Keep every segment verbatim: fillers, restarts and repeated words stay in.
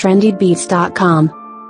trendy beats dot com.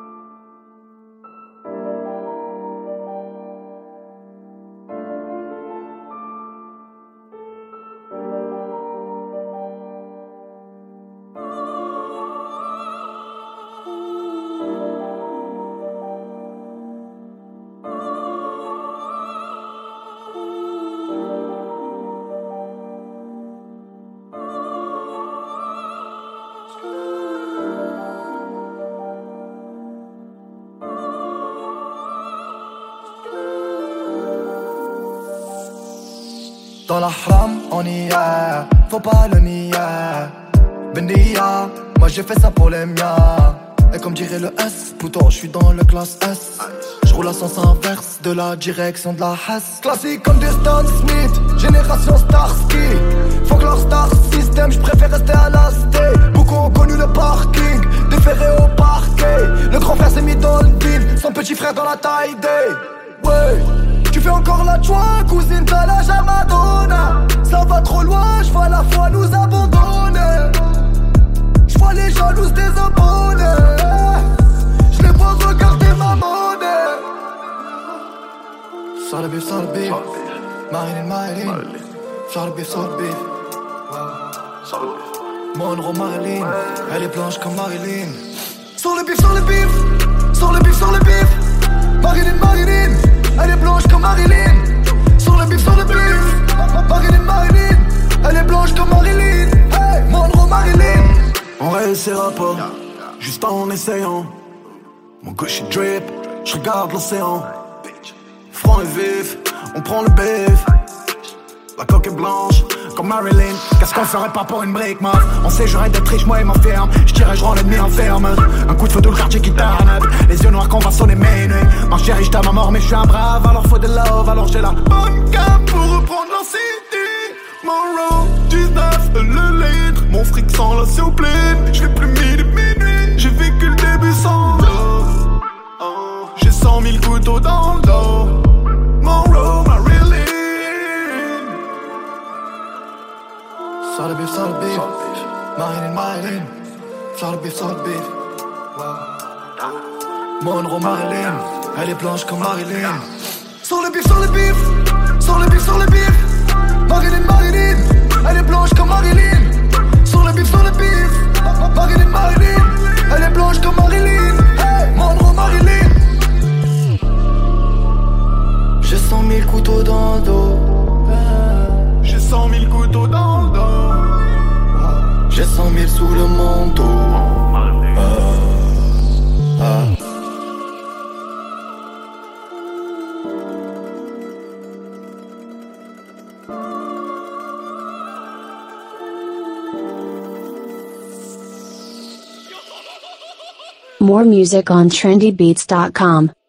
Dans la haram, on y est, faut pas le nier. Bendia, moi j'ai fait ça pour les miens. Et comme dirait le S, plutôt je suis dans le classe S. J'roule à sens inverse de la direction de la Hesse. Classique comme du Stan Smith, génération Starsky. Faut que leur star system, j'préfère rester à la sté. Beaucoup ont connu le parking, déféré au parquet. Le grand frère s'est mis dans le deal, son petit frère dans la taille des. Ouais. Tu fais encore la joie, cousine, t'as l'âge à Madonna. Ça va trop loin, j'vois la foi nous abandonner. J'vois les jalouses des abonnés. J'les vois regarder ma monnaie. Sur le bif, sur le bif. Marilyn, Marilyn. Sur le bif, sur le bif. Monroe Marilyn, elle est blanche comme Marilyn. Sur le bif, sur le bif. Sur le bif, sur le bif. Marilyn, Marilyn. Elle est blanche comme Marilyn. Sur le bif, sur le bif. Marilyn, Marilyn. Elle est blanche comme Marilyn. Hey, Monroe Marilyn. On réussira pas, juste en essayant. Mon gauche est drip, je regarde l'océan. Franc et vif, on prend le bif. La coque est blanche, comme Marilyn. Qu'est-ce qu'on ferait pas pour une brique, meuf? On sait j'aurais d'être riche, moi et ma firme. J'tirais, j'rends l'ennemi enferme. Un coup de feu de le quartier qui t'arnaque. Les yeux noirs qu'on va sonner mes nuits. Ma chérie, j't'aime à mort, mais j'suis un brave. Alors faut de love, alors j'ai la bonne cam pour reprendre la city. Monroe, dix-neuf, le litre. Mon fric sans la soupe pleine. J'fais plus midi, minuit. J'ai vécu le début sans love. Oh. J'ai cent mille couteaux dans le dos. Monroe, Marilyn. Sur le bif, sur le bif. Marilyn, Marilyn. Sur le bif, sur le bif. Monroe Marilyn, elle est blanche comme Marilyn. Sur le bif, sur le bif. Sur le bif, sur le bif. Marilyn, Marilyn. Elle est blanche comme Marilyn. Sur le bif, sur le bif. Marilyn, Marilyn. Elle est blanche comme Marilyn. Hey, Monroe Marilyn. J'ai cent mille couteaux dans le dos. J'ai cent mille couteaux dans le dos. J'ai cent mille sous le manteau. Ah, ah. More music on trendy beats dot com.